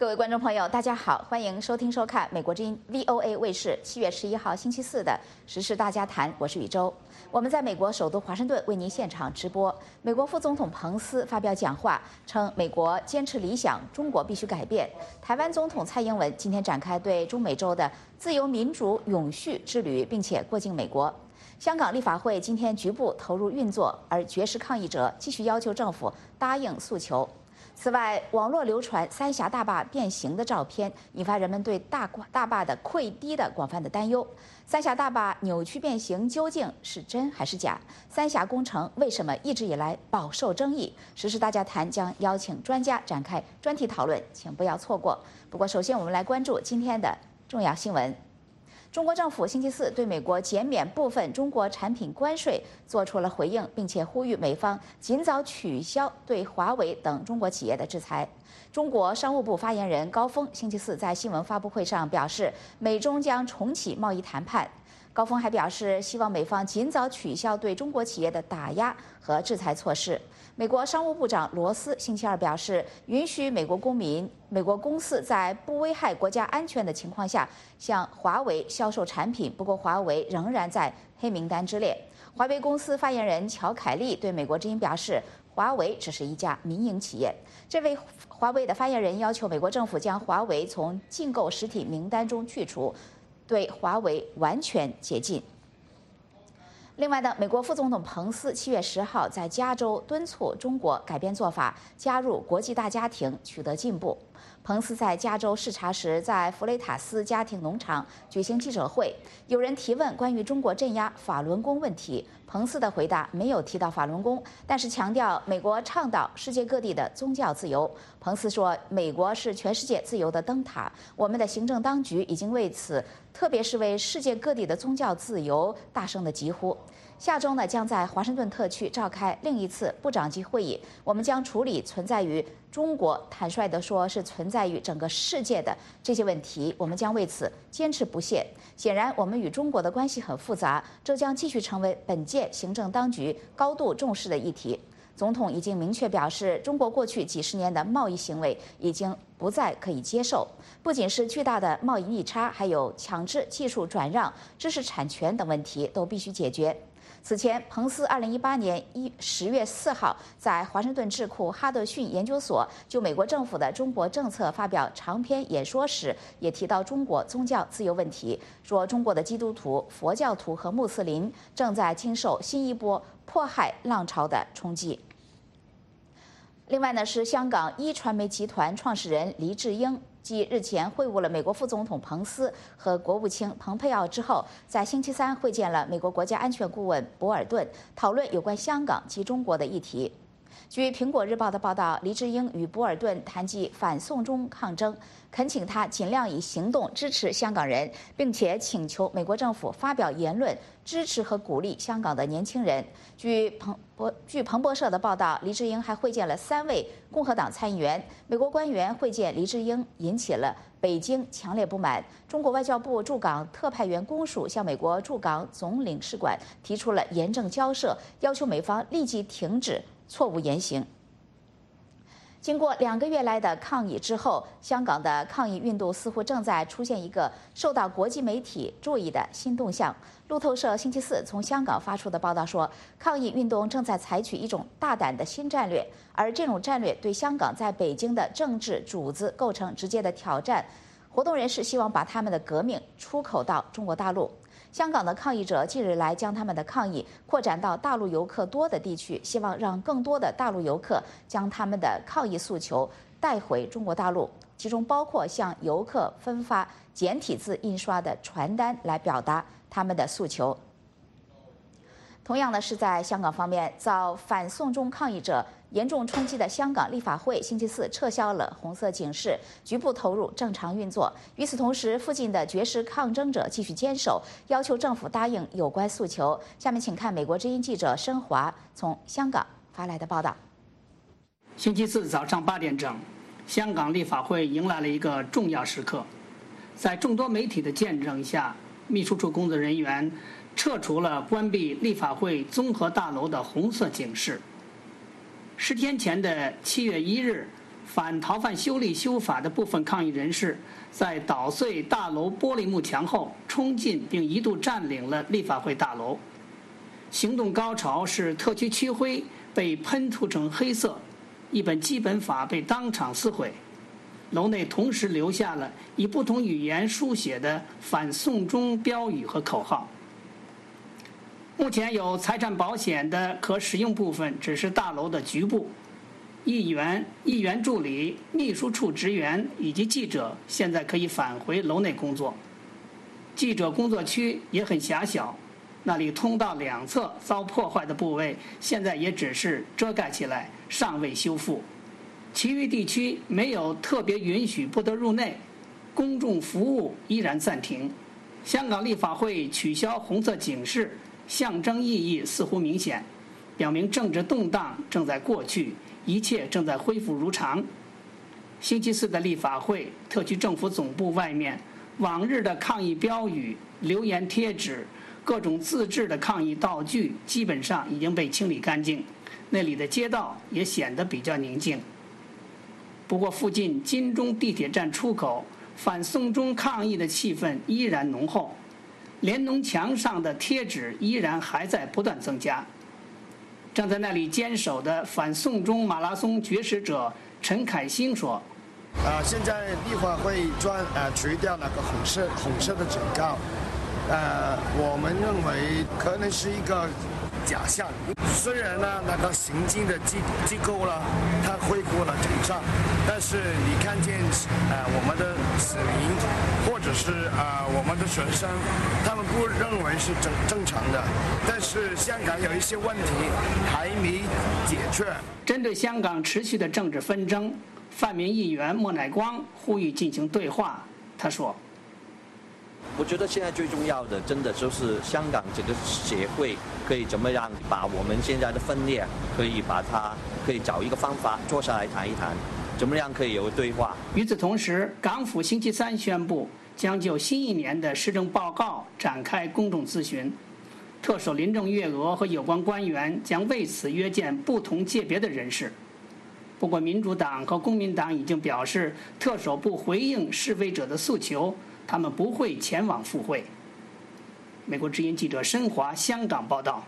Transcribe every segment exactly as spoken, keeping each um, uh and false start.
位观众朋友，大家好，欢迎收听收看美国之音 V O A 卫视七月十一号星期四的时事大家谈，我是宇宙。我们在美国首都华盛顿为您现场直播。美国副总统彭斯发表讲话，称美国坚持理想，中国必须改变。台湾总统蔡英文今天展开对中美洲的自由民主永续之旅，并且过境美国。香港立法会今天局部投入运作，而绝食抗议者继续要求政府答应诉求。此外，网络流传三峡大坝变形的照片，引发人们对大大坝的溃堤的广泛的担忧。三峡大坝扭曲变形究竟是真还是假？三峡工程为什么一直以来饱受争议？时事大家谈将邀请专家展开专题讨论，请不要错过。不过，首先我们来关注今天的重要新闻。中国政府星期四对美国减免部分中国产品关税做出了回应，并且呼吁美方尽早取消对华为等中国企业的制裁。中国商务部发言人高峰星期四在新闻发布会上表示，美中将重启贸易谈判。高峰还表示，希望美方尽早取消对中国企业的打压和制裁措施。美国商务部长罗斯星期二表示，允许美国公民、美国公司在不危害国家安全的情况下向华为销售产品，不过华为仍然在黑名单之列。华为公司发言人乔凯利对美国之音表示，华为只是一家民营企业。这位华为的发言人要求美国政府将华为从禁购实体名单中去除，对华为完全解禁。另外呢，美国副总统彭斯七月十号在加州敦促中国改变做法，加入国际大家庭，取得进步。彭斯在加州视察时，在弗雷塔斯家庭农场举行记者会，有人提问关于中国镇压法轮功问题，彭斯的回答没有提到法轮功，但是强调美国倡导世界各地的宗教自由。彭斯说，美国是全世界自由的灯塔，我们的行政当局已经为此，特别是为世界各地的宗教自由大声的疾呼。下周呢，将在华盛顿特区召开另一次部长级会议，我们将处理存在于中国，坦率地说是存在于整个世界的这些问题，我们将为此坚持不懈。显然，我们与中国的关系很复杂，这将继续成为本届行政当局高度重视的议题。总统已经明确表示，中国过去几十年的贸易行为已经不再可以接受，不仅是巨大的贸易逆差，还有强制技术转让、知识产权等问题都必须解决。此前，彭斯二零一八年一十月四号在华盛顿智库哈德逊研究所就美国政府的中国政策发表长篇演说时，也提到中国宗教自由问题，说中国的基督徒、佛教徒和穆斯林正在经受新一波迫害浪潮的冲击。另外呢，是香港一传媒集团创始人黎智英，继日前会晤了美国副总统彭斯和国务卿蓬佩奥之后，在星期三会见了美国国家安全顾问博尔顿，讨论有关香港及中国的议题。据《苹果日报》的报道，黎智英与博尔顿谈及反送中抗争，恳请他尽量以行动支持香港人，并且请求美国政府发表言论支持和鼓励香港的年轻人。据彭博据彭博社的报道，黎智英还会见了三位共和党参议员。美国官员会见黎智英引起了北京强烈不满。中国外交部驻港特派员公署向美国驻港总领事馆提出了严正交涉，要求美方立即停止错误言行。经过两个月来的抗议之后，香港的抗议运动似乎正在出现一个受到国际媒体注意的新动向。路透社星期四从香港发出的报道说，抗议运动正在采取一种大胆的新战略，而这种战略对香港在北京的政治主子构成直接的挑战。活动人士希望把他们的革命出口到中国大陆。香港的抗议者近日来将他们的抗议扩展到大陆游客多的地区，希望让更多的大陆游客将他们的抗议诉求带回中国大陆，其中包括向游客分发简体字印刷的传单来表达他们的诉求。同样的是在香港方面，遭反送中抗议者严重冲击的香港立法会星期四撤销了红色警示，局部投入正常运作。与此同时，附近的绝食抗争者继续坚守，要求政府答应有关诉求。下面请看美国之音记者申华从香港发来的报道。 星期四早上八点整，香港立法会迎来了一个重要时刻，在众多媒体的见证下，秘书处工作人员撤除了关闭立法会综合大楼的红色警示。十天前的七月一日， 反逃犯修例修法的部分抗议人士在捣碎大楼玻璃幕墙后冲进并一度占领了立法会大楼。行动高潮是特区区徽被喷涂成黑色，一本基本法被当场撕毁。楼内同时留下了以不同语言书写的反送中标语和口号。目前有财产保险的可使用部分只是大楼的局部，议员、议员助理、秘书处职员以及记者现在可以返回楼内工作。记者工作区也很狭小，那里通道两侧遭破坏的部位现在也只是遮盖起来，尚未修复。其余地区没有特别允许不得入内，公众服务依然暂停。香港立法会取消红色警示，象征意义似乎明显，表明政治动荡正在过去，一切正在恢复如常。星期四的立法会特区政府总部外面，往日的抗议标语、留言贴纸、各种自制的抗议道具基本上已经被清理干净，那里的街道也显得比较宁静。不过附近金钟地铁站出口反送中抗议的气氛依然浓厚，联农墙上的贴纸依然还在不断增加。站在那里坚守的反送中马拉松绝食者陈凯兴说：“ 呃，现在立法会专呃除掉那个红色红色的警告，呃，我们认为可能是一个假象。虽然呢，那个行进的机机构呢，它恢复了正常，但是你看见呃我们的市民或者是啊、呃、我们的学生，他们不认为是正正常的。但是香港有一些问题还没解决。” 针对香港持续的政治纷争，泛民议员莫乃光呼吁进行对话。他说：“ 我觉得现在最重要的，真的就是香港这个协会可以怎么样把我们现在的分裂，可以把它可以找一个方法坐下来谈一谈，怎么样可以有对话。” 与此同时，港府星期三宣布将就新一年的施政报告展开公众咨询，特首林郑月娥和有关官员将为此约见不同界别的人士。不过，民主党和公民党已经表示，特首不回应示威者的诉求，他们不会前往赴会。美国之音记者申华香港报道。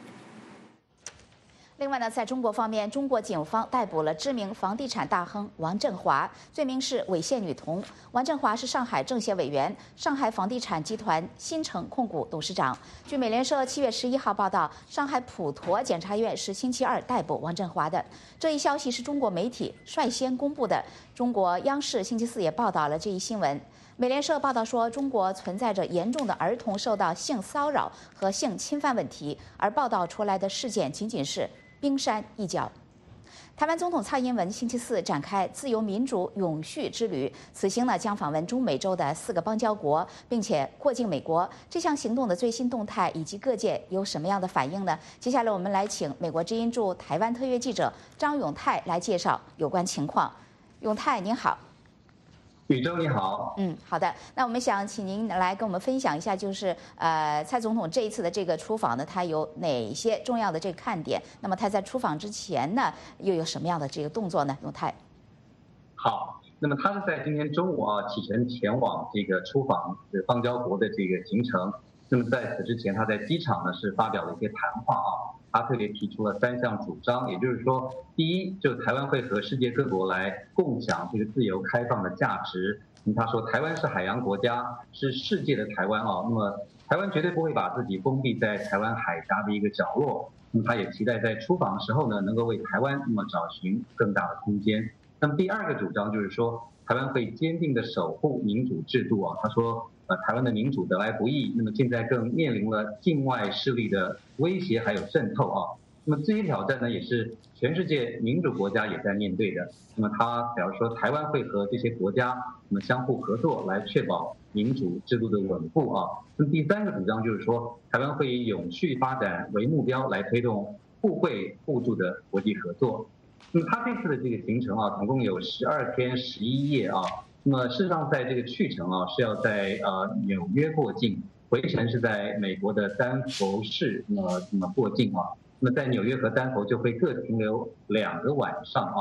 另外呢，在中国方面，中国警方逮捕了知名房地产大亨王振华，罪名是猥亵女童。王振华是上海政协委员、上海房地产集团新城控股董事长。据美联社七月十一号报道，上海普陀检察院是星期二逮捕王振华的。这一消息是中国媒体率先公布的，中国央视星期四也报道了这一新闻。美联社报道说，中国存在着严重的儿童受到性骚扰和性侵犯问题，而报道出来的事件仅仅是冰山一角。台湾总统蔡英文星期四展开自由民主永续之旅，此行呢将访问中美洲的四个邦交国，并且过境美国。这项行动的最新动态以及各界有什么样的反应呢？接下来我们来请美国之音驻台湾特约记者张永泰来介绍有关情况。永泰您好。 宇宙你好， 嗯，好的。那我们想请您来跟我们分享一下，就是呃，蔡总统这一次的这个出访呢，他有哪些重要的这个看点？那么他在出访之前呢，又有什么样的这个动作呢？永泰。 好，那么他是在今天中午啊启程前往这个出访这个邦交国的这个行程。那么在此之前，他在机场呢是发表了一些谈话啊。他特别提出了三项主张，也就是说，第一，就台湾会和世界各国来共享这个自由开放的价值。那么他说，台湾是海洋国家，是世界的台湾啊。那么台湾绝对不会把自己封闭在台湾海峡的一个角落。那么他也期待在出访的时候呢，能够为台湾那么找寻更大的空间。那么第二个主张就是说，台湾会坚定地守护民主制度啊。他说，呃，台湾的民主得来不易，那么现在更面临了境外势力的威胁还有渗透啊。那么这些挑战呢，也是全世界民主国家也在面对的。那么他表示说，台湾会和这些国家那么相互合作，来确保民主制度的稳固啊。那么第三个主张就是说，台湾会以永续发展为目标，来推动互惠互助的国际合作。那么他这次的这个行程啊，总共有十二天十一夜啊。那么事实上，在这个去程啊，是要在呃纽约过境，回程是在美国的丹佛市那么那么过境啊。那么在纽约和丹佛就会各停留两个晚上啊。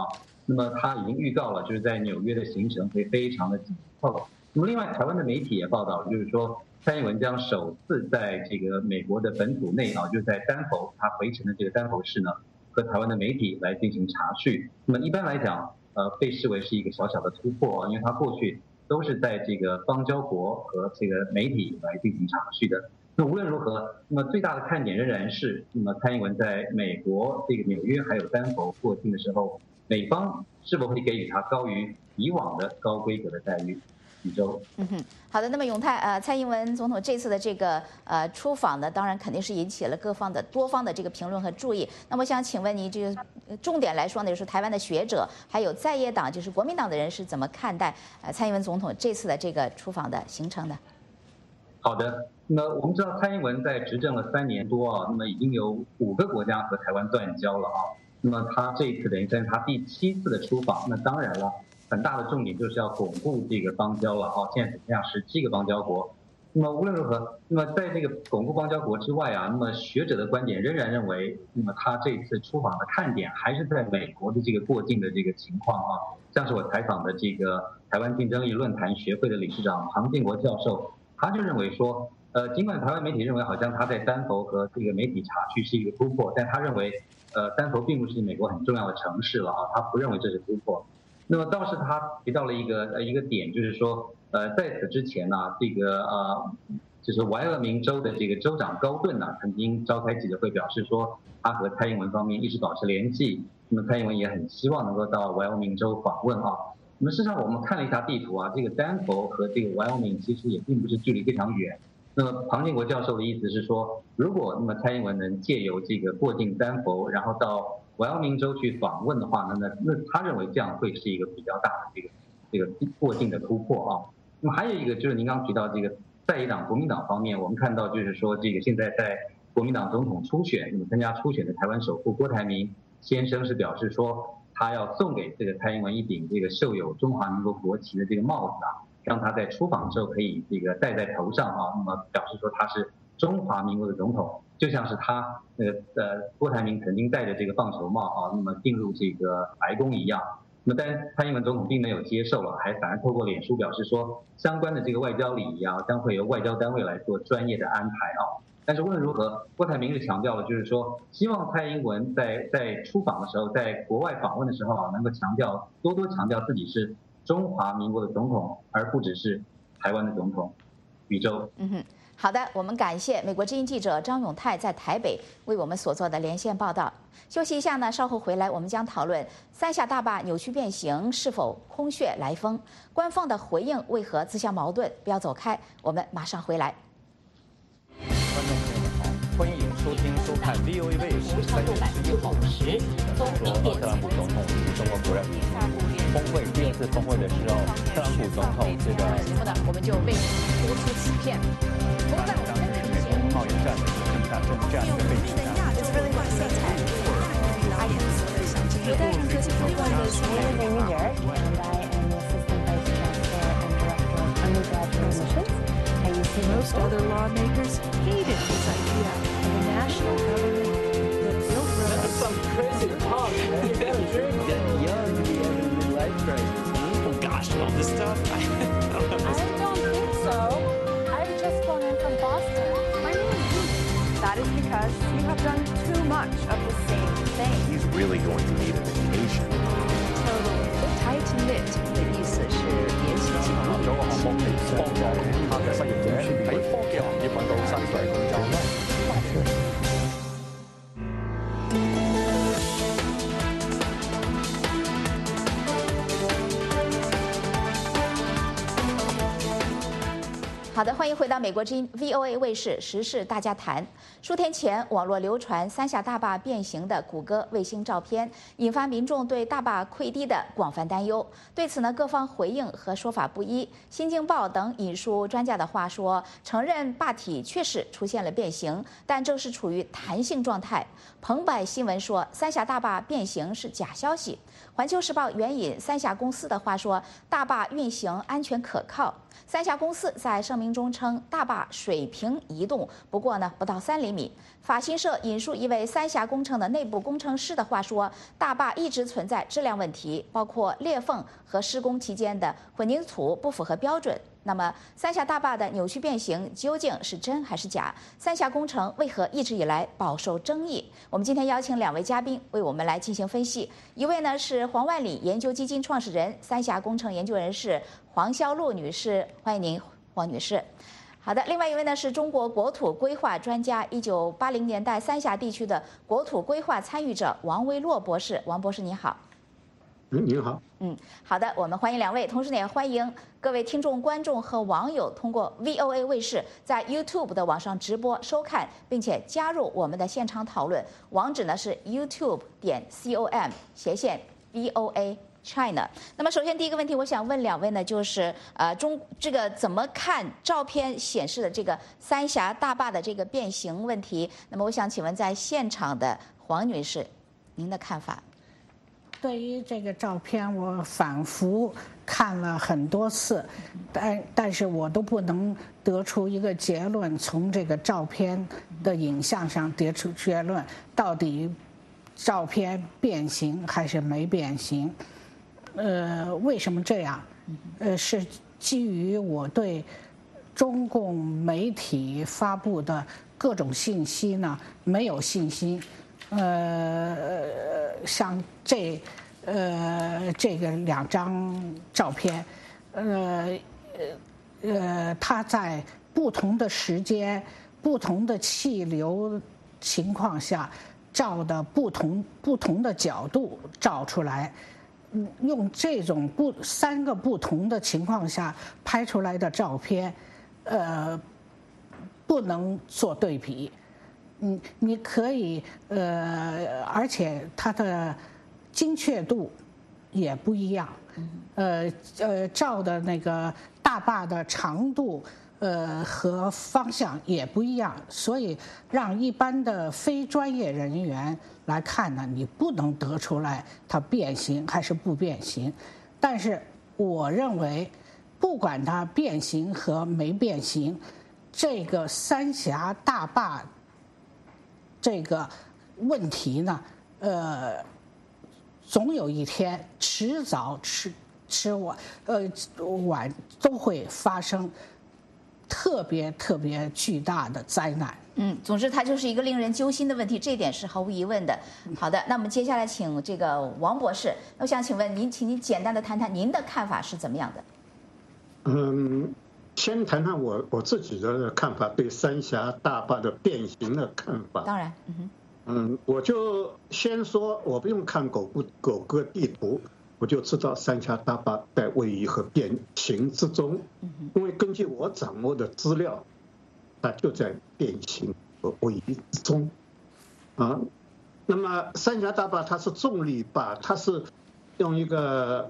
那么他已经预告了，就是在纽约的行程会非常的紧凑。那么另外，台湾的媒体也报道，就是说蔡英文将首次在这个美国的本土内啊，就是在丹佛，他回程的这个丹佛市呢，和台湾的媒体来进行查叙。那么一般来讲，呃，被视为是一个小小的突破啊，因为他过去都是在这个邦交国和这个媒体来进行查叙的。那无论如何，那么最大的看点仍然是，那么蔡英文在美国这个纽约还有丹佛过境的时候，美方是否会给予他高于以往的高规格的待遇？宇宙。 嗯哼，好的。那么永泰，呃，蔡英文总统这次的这个呃出访呢，当然肯定是引起了各方的多方的这个评论和注意。那么我想请问你，这个重点来说呢，就是台湾的学者还有在野党，就是国民党的人是怎么看待呃蔡英文总统这次的这个出访的行程的？ 好的，那我们知道蔡英文在执政了三年多啊，那么已经有五个国家和台湾断交了啊。那么他这一次等于算是他第七次的出访，那当然了，很大的重点就是要巩固这个邦交了啊。现在只剩下十七个邦交国。那么无论如何，那么在这个巩固邦交国之外啊，那么学者的观点仍然认为，那么他这次出访的看点还是在美国的这个过境的这个情况啊。像是我采访的这个台湾竞争力论坛学会的理事长庞建国教授。他就认为说，呃，尽管台湾媒体认为好像他在丹佛和这个媒体查叙是一个突破，但他认为，呃，丹佛并不是美国很重要的城市了啊，他不认为这是突破。那么倒是他提到了一个呃一个点，就是说，呃，在此之前呢、啊，这个呃，就是怀俄明州的这个州长高顿呢、啊，曾经召开记者会表示说，他和蔡英文方面一直保持联系，那么蔡英文也很希望能够到怀俄明州访问啊。那么事实上，我们看了一下地图啊，这个丹佛和这个怀俄明其实也并不是距离非常远。那么庞建国教授的意思是说，如果那么蔡英文能借由这个过境丹佛，然后到怀俄明州去访问的话，那那那他认为这样会是一个比较大的这个这个过境的突破啊。那么还有一个就是您刚刚提到这个在野党国民党方面，我们看到就是说这个现在在国民党总统初选，那么参加初选的台湾首富郭台铭先生是表示说，他要送给这个蔡英文一顶这个绣有中华民国国旗的这个帽子啊，让他在出访的时候可以这个戴在头上啊。那么表示说他是中华民国的总统，就像是他那个呃郭台铭曾经戴着这个棒球帽啊，那么进入这个白宫一样。那么但蔡英文总统并没有接受了，还反而透过脸书表示说，相关的这个外交礼仪啊，将会由外交单位来做专业的安排啊。但是无论如何，郭台铭是强调了，就是说，希望蔡英文在在出访的时候，在国外访问的时候啊，能够强调多多强调自己是中华民国的总统，而不只是台湾的总统。宇宙， 嗯哼，好的，我们感谢美国之音记者张永泰在台北为我们所做的连线报道。休息一下呢，稍后回来我们将讨论三峡大坝扭曲变形是否空穴来风，官方的回应为何自相矛盾？不要走开，我们马上回来。 观众朋友们好，欢迎收听收看 V O A 卫视三月十一号说特朗普总统与中国国人峰会第二次峰会的时候，特朗普总统这个节目呢，我们就为您播出此片。不过在我们的美国贸易战的这个战争这样一个背景下， 就是为了色彩打眼色的象征。有代理科技公关的苏瑞美女儿 and I am the assistant vice chancellor and director of undergraduate admissions. Most other lawmakers hated this idea of a national government that built roads. That's some crazy talk, man. You gotta drink. getting young to be having a midlife crisis. Oh gosh, all this stuff. I don't know. I don't think so. I've just flown in from Boston. My name is That is because you have done too much of the same thing. He's really going to need a vacation. Totally. Tight knit 的意思是联系紧密。 做個項目嚟幫助他嘅失業者喺科技行業揾到新嘅工作。 好的，欢迎回到美国之音 V O A 卫视时事大家谈。数天前，网络流传三峡大坝变形的谷歌卫星照片，引发民众对大坝溃堤的广泛担忧。对此呢，各方回应和说法不一。《新京报》等引述专家的话说，承认坝体确实出现了变形，但正是处于弹性状态。澎湃新闻说，三峡大坝变形是假消息。《环球时报》援引三峡公司的话说，大坝运行安全可靠。三峡公司在声明明中称大坝水平移动，不过呢不到三厘米。法新社引述一位三峡工程的内部工程师的话说，大坝一直存在质量问题，包括裂缝和施工期间的混凝土不符合标准。那么，三峡大坝的扭曲变形究竟是真还是假？三峡工程为何一直以来饱受争议？我们今天邀请两位嘉宾为我们来进行分析。一位呢是黄万里研究基金创始人、三峡工程研究人士黄潇璐女士，欢迎您，黄女士。好的，另外一位呢是中国国土规划专家，一九八零年代三峡地区的国土规划参与者王威洛博士。王博士您好。 嗯，您好。 嗯，好的，我们欢迎两位，同时呢也欢迎各位听众、观众和网友通过 V O A 卫视在 YouTube 的网上直播收看，并且加入我们的现场讨论。网址呢是 YouTube 点 com 斜线 V O A China。那么，首先第一个问题，我想问两位呢，就是呃，中这个怎么看照片显示的这个三峡大坝的这个变形问题？那么，我想请问在现场的黄女士，您的看法？ 对于这个照片，我反复看了很多次，但但是我都不能得出一个结论，从这个照片的影像上得出结论，到底照片变形还是没变形？呃，为什么这样？呃，是基于我对中共媒体发布的各种信息呢没有信心。呃，像这呃这个两张照片，呃呃，它在不同的时间、不同的气流情况下照的不同不同的角度照出来，用这种不三个不同的情况下拍出来的照片，呃，不能做对比。嗯，你可以呃，而且它的精确度也不一样，呃呃，照的那个大坝的长度呃和方向也不一样，所以让一般的非专业人员来看呢，你不能得出来它变形还是不变形。但是我认为，不管它变形和没变形，这个三峡大坝这个问题呢，呃，总有一天，迟早迟迟晚，呃晚都会发生特别特别巨大的灾难。 嗯，总之它就是一个令人揪心的问题，这一点是毫无疑问的。好的，那我们接下来请这个王博士，我想请问您，请您简单的谈谈您的看法是怎么样的？ 嗯。先谈谈我我自己的看法，对三峡大坝的变形的看法。 当然，嗯哼， 嗯，我就先说，我不用看狗狗狗哥地图，我就知道三峡大坝在位移和变形之中。因为根据我掌握的资料，它就在变形和位移之中。啊，那么三峡大坝它是重力坝，它是用一个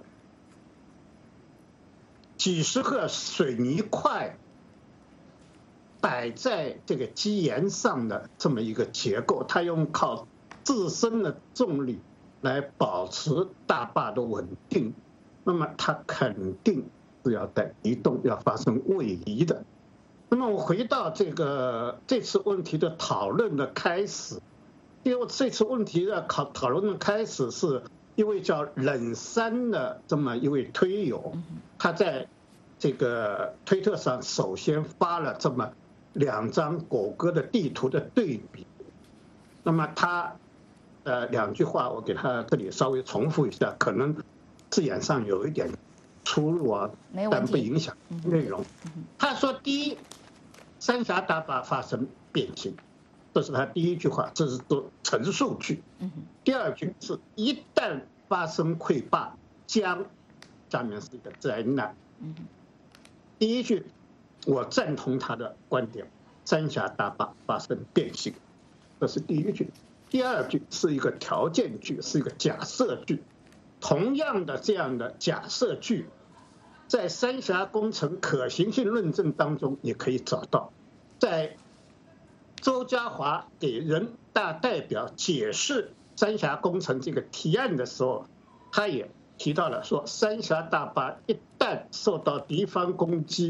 几十个水泥块摆在这个基岩上的这么一个结构，它用靠自身的重力来保持大坝的稳定，那么它肯定是要在移动，要发生位移的。那么我回到这个这次问题的讨论的开始，因为这次问题的讨讨论的开始是一位叫冷山的这么一位推友，他在这个推特上首先发了这么两张狗哥的地图的对比。那么他呃两句话我给他这里稍微重复一下，可能字眼上有一点出入啊，但不影响内容。他说，第一，三峡大坝发生变形，这是他第一句话，这是做陈述句。第二句是一旦发生溃坝，将下面是一个灾难。第一句我赞同他的观点，三峡大坝发生变形，这是第一句。第二句是一个条件句，是一个假设句。同样的这样的假设句，在三峡工程可行性论证当中也可以找到。在周家华给人大代表解释三峡工程这个提案的时候，他也提到了说，三峡大坝一旦受到敌方攻击，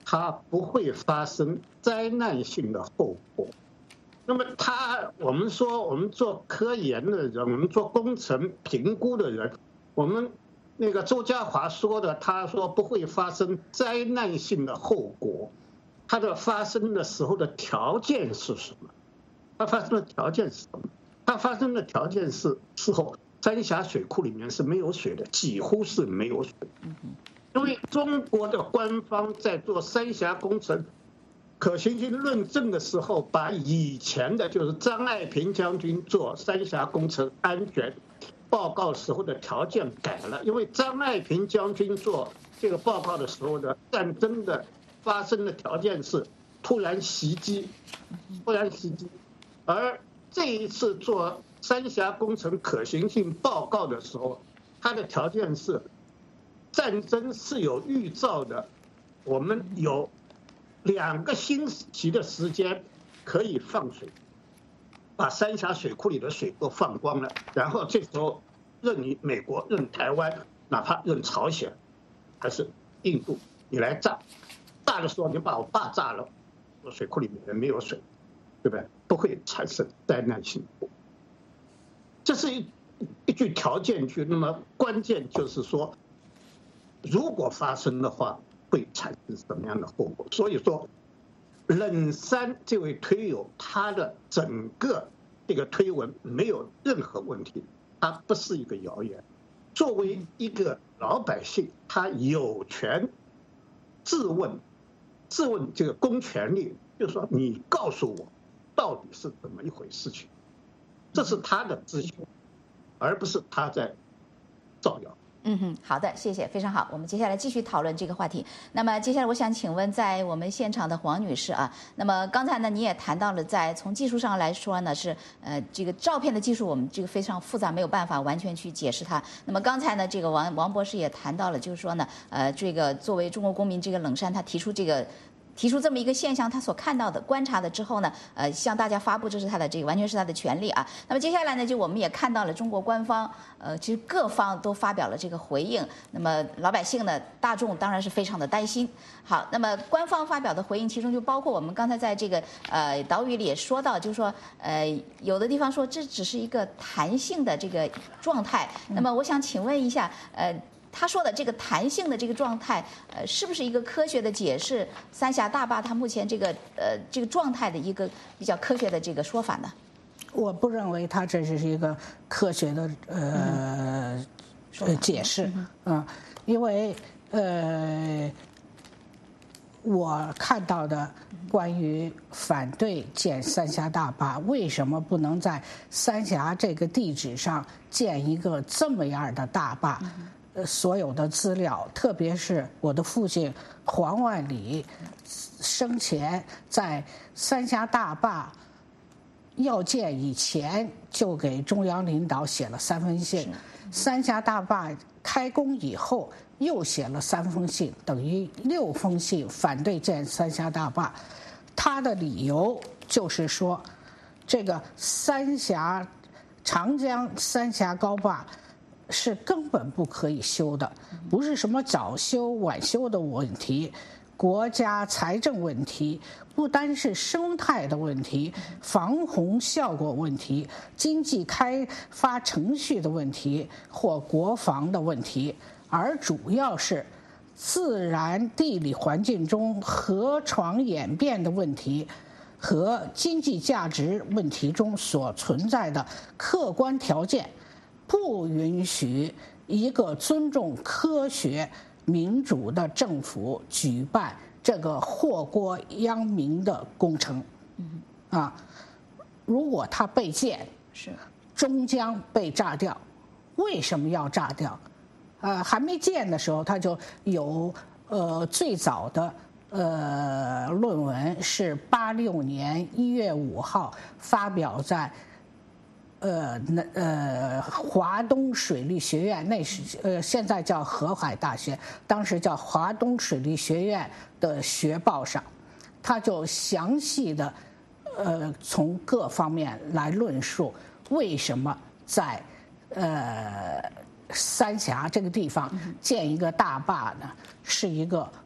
它不会发生灾难性的后果。那么他，我们说我们做科研的人，我们做工程评估的人，我们那个周家华说的，他说不会发生灾难性的后果，它的发生的时候的条件是什么？它发生的条件是什么？它发生的条件是时候三峡水库里面是没有水的，几乎是没有水。因为中国的官方在做三峡工程可行性论证的时候，把以前的就是张爱萍将军做三峡工程安全报告时候的条件改了，因为张爱萍将军做这个报告的时候的战争的发生的条件是突然袭击，突然袭击，而这一次做三峡工程可行性报告的时候，它的条件是战争是有预兆的，我们有两个星期的时间可以放水，把三峡水库里的水都放光了，然后这时候任你美国、任台湾，哪怕任朝鲜，还是印度，你来炸，炸的时候你把我坝炸了，我水库里面没有水，对不对？不会产生灾难性。这是一一句条件句，那么关键就是说，如果发生的话，会产生什么样的后果？所以说，冷山这位推友他的整个这个推文没有任何问题，他不是一个谣言。作为一个老百姓，他有权质问，质问这个公权力，就是说你告诉我到底是怎么一回事情，这是他的知情，而不是他在造谣。 嗯哼，好的，谢谢，非常好。我们接下来继续讨论这个话题。那么接下来我想请问，在我们现场的黄女士啊，那么刚才呢你也谈到了，在从技术上来说呢是呃这个照片的技术我们这个非常复杂，没有办法完全去解释它。那么刚才呢这个王王博士也谈到了，就是说呢呃这个作为中国公民，这个冷山他提出这个。提出这么一个现象，他所看到的、观察的之后呢，呃，向大家发布，这是他的这个完全是他的权利啊。那么接下来呢，就我们也看到了中国官方，呃，其实各方都发表了这个回应。那么老百姓呢，大众当然是非常的担心。好，那么官方发表的回应，其中就包括我们刚才在这个呃导语里也说到，就是说，呃，有的地方说这只是一个弹性的这个状态。那么我想请问一下，呃。他说的这个弹性的这个状态，呃，是不是一个科学的解释三峡大坝它目前这个呃这个状态的一个比较科学的这个说法呢？ 我不认为它这是一个科学的呃呃解释啊、呃，因为呃我看到的关于反对建三峡大坝，为什么不能在三峡这个地址上建一个这么样的大坝？呃，所有的资料，特别是我的父亲黄万里生前在三峡大坝要建以前，就给中央领导写了三封信；三峡大坝开工以后，又写了三封信，等于六封信反对建三峡大坝。他的理由就是说，这个三峡长江三峡高坝是根本不可以修的，不是什么早修晚修的问题，国家财政问题，不单是生态的问题，防洪效果问题，经济开发程序的问题，或国防的问题，而主要是自然地理环境中河床演变的问题和经济价值问题中所存在的客观条件，不允许一个尊重科学民主的政府举办这个祸国殃民的工程。啊，如果它被建， 是终将被炸掉。为什么要炸掉？呃，还没建的时候，它就有呃最早的呃论文是八六年一月五号发表在。呃，那呃，华东水利学院，那是呃，现在叫河海大学，当时叫华东水利学院的学报上，他就详细的呃，从各方面来论述为什么在呃三峡这个地方建一个大坝呢，是一个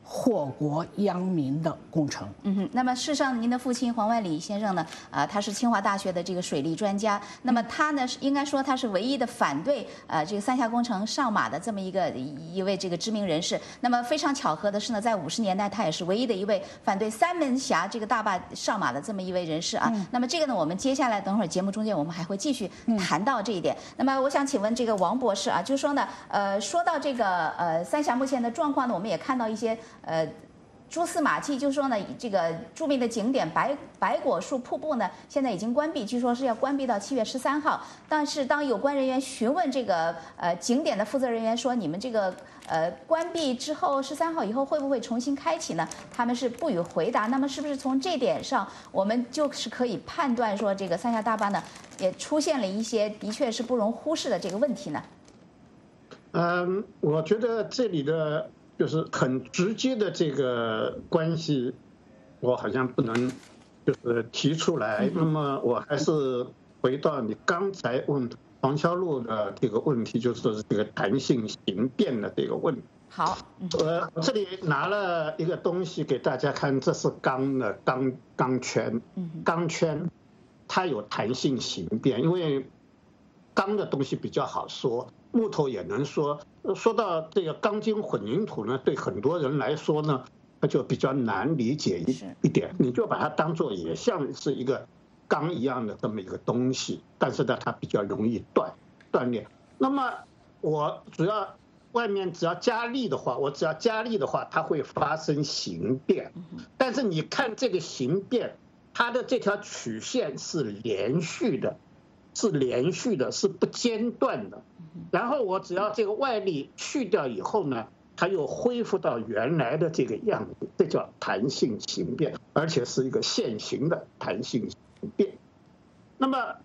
祸国殃民的工程。 嗯哼，那么事实上，您的父亲黄万里先生呢，啊、他是清华大学的这个水利专家。那么他呢，应该说他是唯一的反对呃这个三峡工程上马的这么一个一位这个知名人士。那么非常巧合的是呢，在五十年代，他也是唯一的一位反对三门峡这个大坝上马的这么一位人士啊。嗯、那么这个呢，我们接下来等会儿节目中间我们还会继续谈到这一点。嗯、那么我想请问这个王博士啊，就是说呢，呃，说到这个呃三峡目前的状况呢，我们也看到一些呃。蛛丝马迹，就是说呢，这个著名的景点白白果树瀑布呢，现在已经关闭，据说是要关闭到七月十三号。但是当有关人员询问这个呃景点的负责人员说，你们这个呃关闭之后十三号以后会不会重新开启呢？他们是不予回答。那么是不是从这点上，我们就是可以判断说，这个三峡大坝呢，也出现了一些的确是不容忽视的这个问题呢？ 嗯，我觉得这里的。就是很直接的这个关系，我好像不能就是提出来。那么我还是回到你刚才问黄小璐的这个问题，就是这个弹性形变的这个问题。 好， 呃，我这里拿了一个东西给大家看，这是钢的钢钢圈，钢圈它有弹性形变，因为钢的东西比较好说。木头也能说，说到这个钢筋混凝土呢，对很多人来说呢，它就比较难理解一一点。你就把它当做也像是一个钢一样的这么一个东西，但是呢，它比较容易断断裂。那么我主要外面只要加力的话，我只要加力的话，它会发生形变。但是你看这个形变，它的这条曲线是连续的。是连续的，是不间断的。然后我只要这个外力去掉以后呢，它又恢复到原来的这个样子，这叫弹性形变，而且是一个线性的弹性形变。那么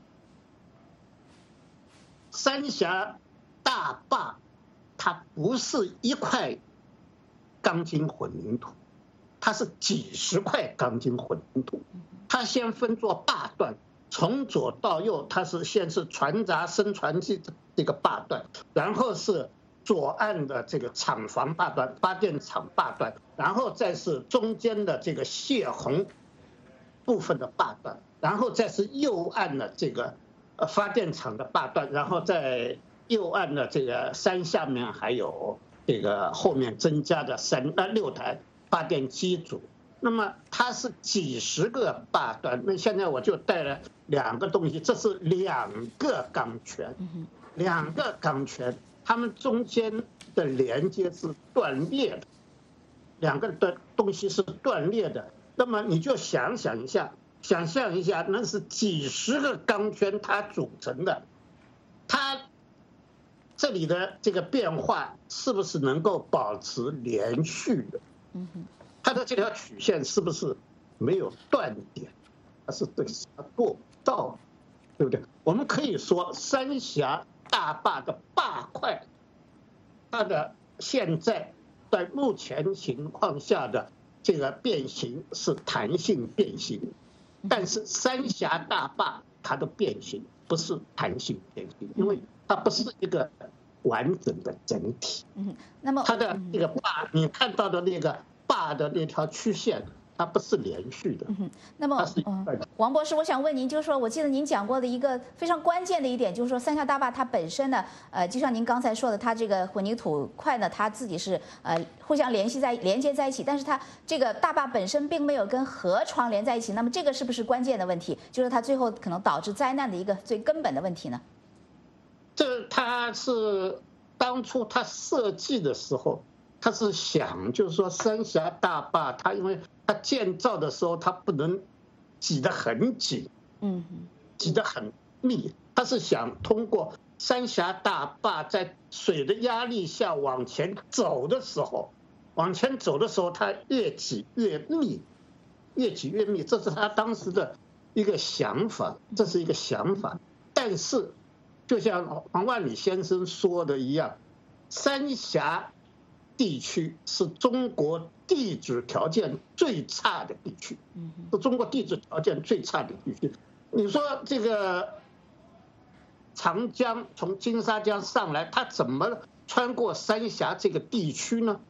三峡大坝它不是一块钢筋混凝土，它是几十块钢筋混凝土，它先分作坝段。从左到右，它是先是船闸升船机这个坝段，然后是左岸的这个厂房坝段、发电厂坝段，然后再是中间的这个泄洪部分的坝段，然后再是右岸的这个呃发电厂的坝段，然后在右岸的这个山下面还有这个后面增加的三呃六台发电机组。那么它是几十个坝段，那现在我就带了两个东西，这是两个钢圈，两个钢圈，它们中间的连接是断裂的，两个的东西是断裂的。那么你就想想一下，想象一下，那是几十个钢圈它组成的，它这里的这个变化是不是能够保持连续的？嗯哼。它的这条曲线是不是没有断点？它是对做不到，对不对？我们可以说三峡大坝的坝块，它的现在在目前情况下的这个变形是弹性变形，但是三峡大坝它的变形不是弹性变形，因为它不是一个完整的整体。嗯，那么它的这个坝，你看到的那个坝的那条曲线，它不是连续的。嗯， 那么，嗯，王博士，我想问您，就是说，我记得您讲过的一个非常关键的一点，就是说，三峡大坝它本身呢，呃，就像您刚才说的，它这个混凝土块呢，它自己是呃互相联系在连接在一起，但是它这个大坝本身并没有跟河床连在一起。那么这个是不是关键的问题？就是它最后可能导致灾难的一个最根本的问题呢？ 这它是当初它设计的时候。他是想，就是说三峡大坝，它因为它建造的时候，它不能挤得很紧，嗯，挤得很密。他是想通过三峡大坝在水的压力下往前走的时候，往前走的时候，它越挤越密，越挤越密，这是他当时的一个想法，这是一个想法。但是，就像黄万里先生说的一样，三峡地区是中国地质条件最差的地区，是中国地质条件最差的地区。你说这个长江从金沙江上来，它怎么穿过三峡这个地区呢？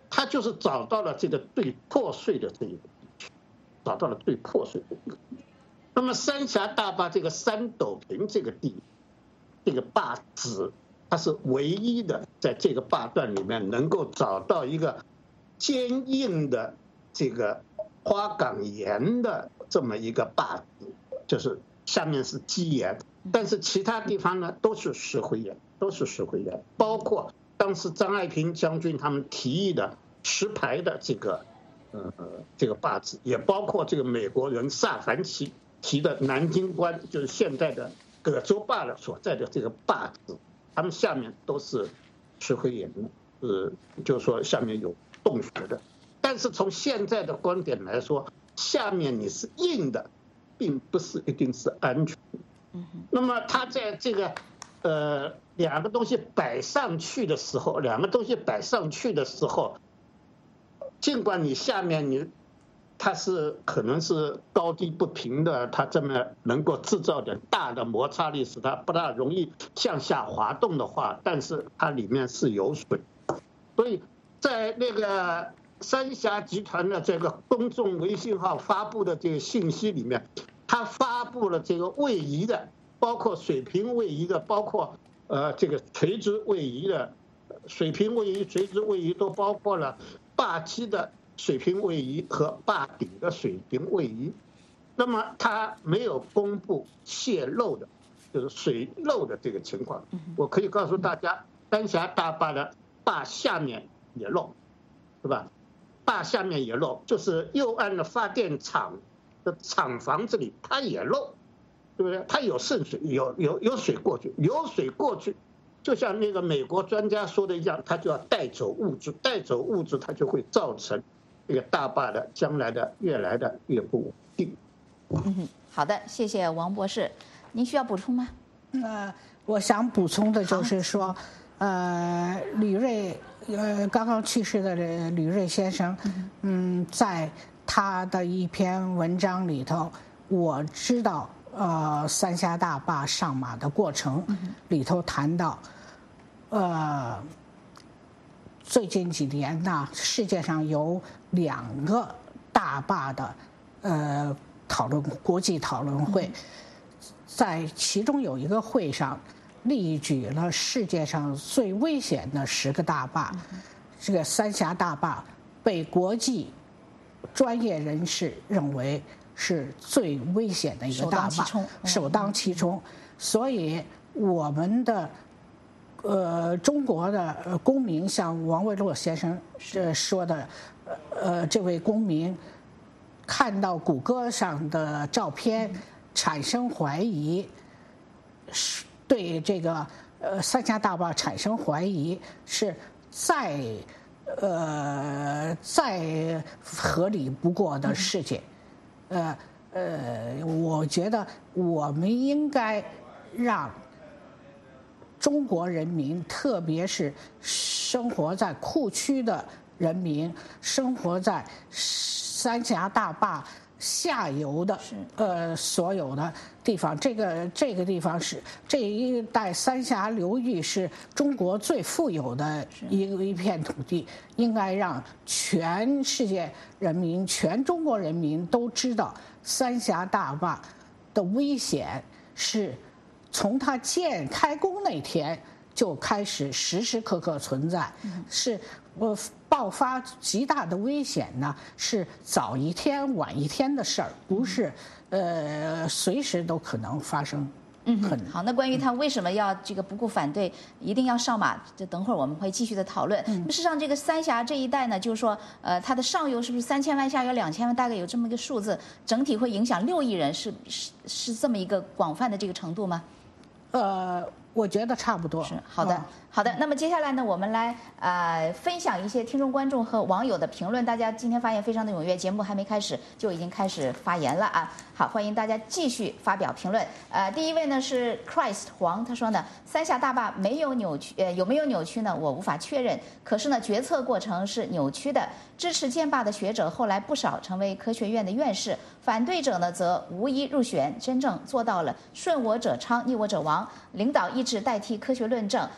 他就是找到了这个最破碎的这一个地区，找到了最破碎的一个地区。那么三峡大坝这个三斗坪这个地，这个坝址，它是唯一的在这个坝段里面能够找到一个坚硬的这个花岗岩的这么一个坝址，就是下面是基岩，但是其他地方呢都是石灰岩，都是石灰岩，包括当时张爱萍将军他们提议的石牌的这个呃这个坝址，也包括这个美国人萨凡奇提的南京关，就是现在的葛洲坝的所在的这个坝址，他们下面都是石灰岩的，呃，就是说下面有洞穴的。但是从现在的观点来说，下面你是硬的，并不是一定是安全的。那么它在这个呃两个东西摆上去的时候，两个东西摆上去的时候，尽管你下面你它是可能是高低不平的，它这么能够制造点大的摩擦力，使它不大容易向下滑动的话，但是它里面是有水，所以在那个三峡集团的这个公众微信号发布的这个信息里面，它发布了这个位移的，包括水平位移的，包括呃这个垂直位移的，水平位移、垂直位移都包括了坝基的水平位移和坝顶的水平位移。那么它没有公布泄漏的，就是水漏的这个情况。我可以告诉大家，三峡大坝的坝下面也漏，是吧？坝下面也漏，就是右岸的发电厂的厂房这里它也漏，对不对？它有渗水，有有有水过去，流水过去，就像那个美国专家说的一样，它就要带走物质，带走物质，它就会造成这个大坝的将来的越来的越不稳定。 嗯，好的，谢谢王博士，您需要补充吗？ 呃，我想补充的就是说，呃，吕瑞。呃，刚刚去世的吕瑞先生，嗯，在他的一篇文章里头，我知道，呃，三峡大坝上马的过程里头谈到，呃，最近几年呢，世界上有两个大坝的，呃，讨论国际讨论会，在其中有一个会上。例举了世界上最危险的十个大坝，这个三峡大坝被国际专业人士认为是最危险的一个大坝，首当其冲。所以我们的呃中国的公民，像王卫洛先生这说的，呃这位公民看到谷歌上的照片产生怀疑，是。对这个呃三峡大坝产生怀疑是再呃再合理不过的事情，呃呃，我觉得我们应该让中国人民，特别是生活在库区的人民，生活在三峡大坝下游的呃所有的地方，这个这个地方是这一带三峡流域是中国最富有的一一片土地，应该让全世界人民、全中国人民都知道三峡大坝的危险是从它建开工那天就开始时时刻刻存在，是呃爆发极大的危险呢，是早一天晚一天的事儿，不是呃随时都可能发生。 嗯，好，那关于他为什么要这个不顾反对，一定要上马，这等会儿我们会继续的讨论。嗯、事实上，这个三峡这一带呢，就是说，呃，它的上游是不是三千万，下游两千万，大概有这么一个数字，整体会影响六亿人，是是是这么一个广泛的这个程度吗？ 呃，我觉得差不多。 是好的，好的。那么接下来呢，我们来呃分享一些听众、观众和网友的评论。大家今天发言非常的踊跃，节目还没开始就已经开始发言了啊！好，欢迎大家继续发表评论。呃，第一位呢是 Christ 黄，他说呢，三峡大坝没有扭曲，呃，有没有扭曲呢？我无法确认。可是呢，决策过程是扭曲的。支持建坝的学者后来不少成为科学院的院士，反对者呢则无一入选，真正做到了顺我者昌，逆我者亡。领导意志代替科学论证，统一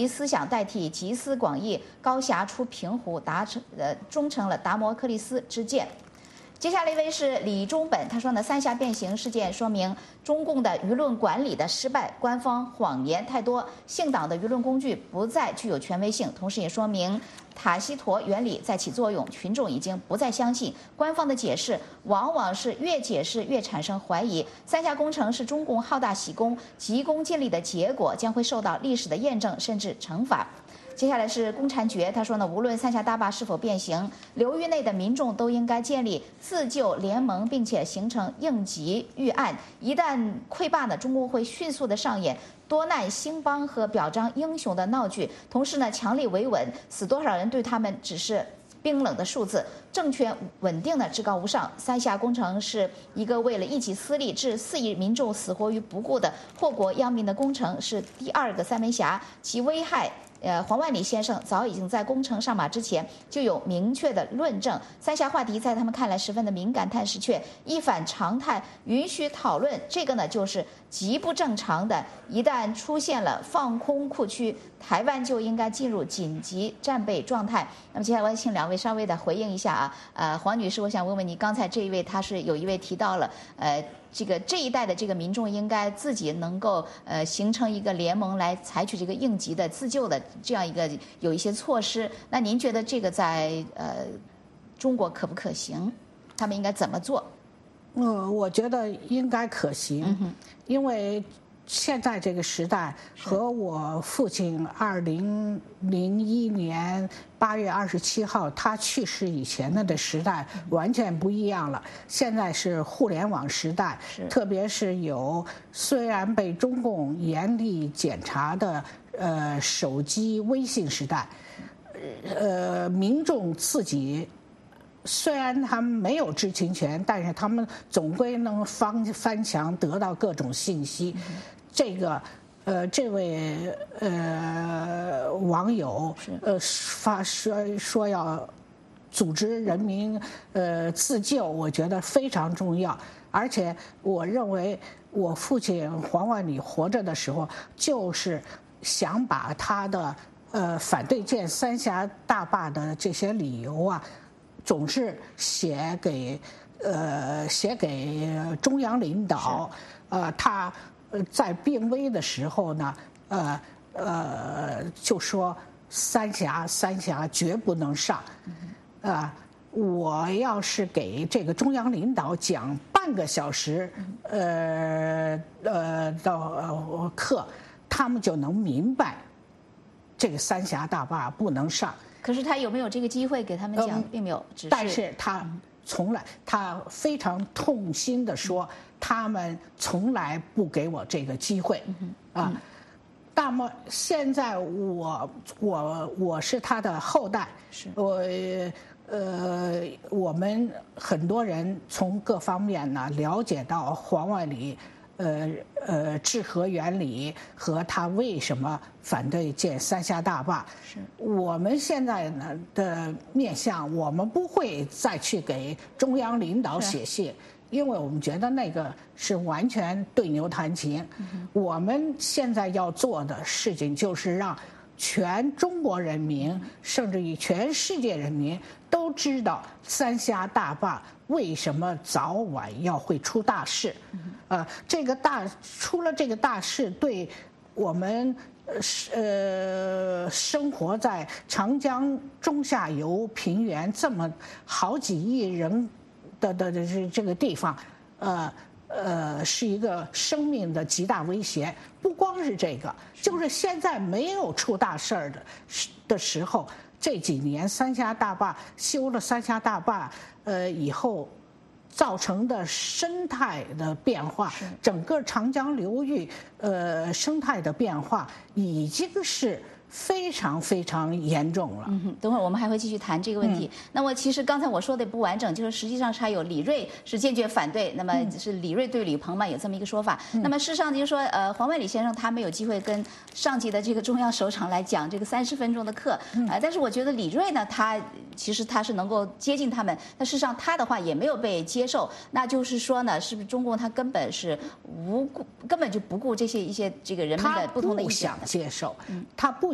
以思想代替集思广益，高峡出平湖，达成呃终成了达摩克利斯之剑。接下来一位是李忠本，他说呢，三峡变形事件说明中共的舆论管理的失败，官方谎言太多，姓党的舆论工具不再具有权威性，同时也说明塔西佗原理在起作用，群众已经不再相信官方的解释，往往是越解释越产生怀疑。三峡工程是中共好大喜功、急功近利的结果，将会受到历史的验证甚至惩罚。接下来是龚婵觉，他说呢，无论三峡大坝是否变形，流域内的民众都应该建立自救联盟，并且形成应急预案。一旦溃坝呢，中共会迅速的上演多难兴邦和表彰英雄的闹剧，同时呢，强力维稳，死多少人对他们只是冰冷的数字，政权稳定的至高无上。三峡工程是一个为了一己私利置四亿民众死活于不顾的祸国殃民的工程，是第二个三门峡，其危害。呃，黄万里先生早已经在工程上马之前就有明确的论证。三峡话题在他们看来十分的敏感，但是却一反常态，允许讨论。这个呢，就是极不正常的。一旦出现了放空库区，台湾就应该进入紧急战备状态。那么接下来我请两位稍微的回应一下啊。呃，黄女士，我想问问你，刚才这一位他是有一位提到了，呃。这个这一代的这个民众应该自己能够呃形成一个联盟来采取这个应急的自救的这样一个有一些措施。那您觉得这个在呃中国可不可行？他们应该怎么做？ 嗯，我觉得应该可行， 嗯、 因为现在这个时代和我父亲二零零一年八月二十七号他去世以前的的时代完全不一样了。现在是互联网时代，特别是有虽然被中共严厉检查的呃手机微信时代，呃民众自己。虽然他们没有知情权，但是他们总归能翻翻墙得到各种信息。这个，呃，这位呃网友呃发说说要组织人民呃自救，我觉得非常重要。而且我认为我父亲黄万里活着的时候，就是想把他的呃反对建三峡大坝的这些理由啊。总是写给呃写给中央领导，呃，他在病危的时候呢，呃呃，就说三峡三峡绝不能上，啊、呃，我要是给这个中央领导讲半个小时，呃呃的课，他们就能明白，这个三峡大坝不能上。 可是他有没有这个机会给他们讲，嗯、并没有。只是但是他从来，他非常痛心地说，他们从来不给我这个机会， 嗯、 啊。那么现在我我我是他的后代， 是我呃我们很多人从各方面呢了解到黄万里。呃呃，治核原理和他为什么反对建三峡大坝？ 是我们现在呢的面向，我们不会再去给中央领导写信，因为我们觉得那个是完全对牛弹琴。 嗯、 我们现在要做的事情就是让全中国人民，甚至于全世界人民都知道三峡大坝为什么早晚要会出大事。呃，这个大出了这个大事，对我们呃生活在长江中下游平原这么好几亿人的的的这这个地方，呃呃，是一个生命的极大威胁。不光是这个，就是现在没有出大事儿的的时候，这几年三峡大坝修了三峡大坝，呃以后。造成的生态的变化，整个长江流域呃生态的变化已经是非常非常严重了。 嗯，等会儿我们还会继续谈这个问题。嗯、那么其实刚才我说的不完整，就是实际上是还有李锐是坚决反对，那么是李锐对吕鹏嘛，有这么一个说法。嗯、那么事实上就是说，呃，黄万里先生他没有机会跟上级的这个中央首长来讲这个三十分钟的课，嗯、呃，但是我觉得李锐呢，他其实他是能够接近他们，但事实上他的话也没有被接受。那就是说呢，是不是中共他根本是无顾，根本就不顾这些一些这个人们的不同的意见？ 他不想接受，嗯、他不想。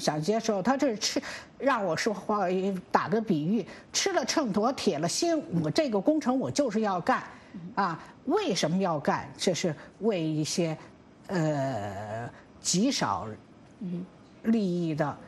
想接受。他这是吃，让我说话打个比喻，吃了秤砣铁了心，我这个工程我就是要干，啊，为什么要干？这是为一些呃极少利益的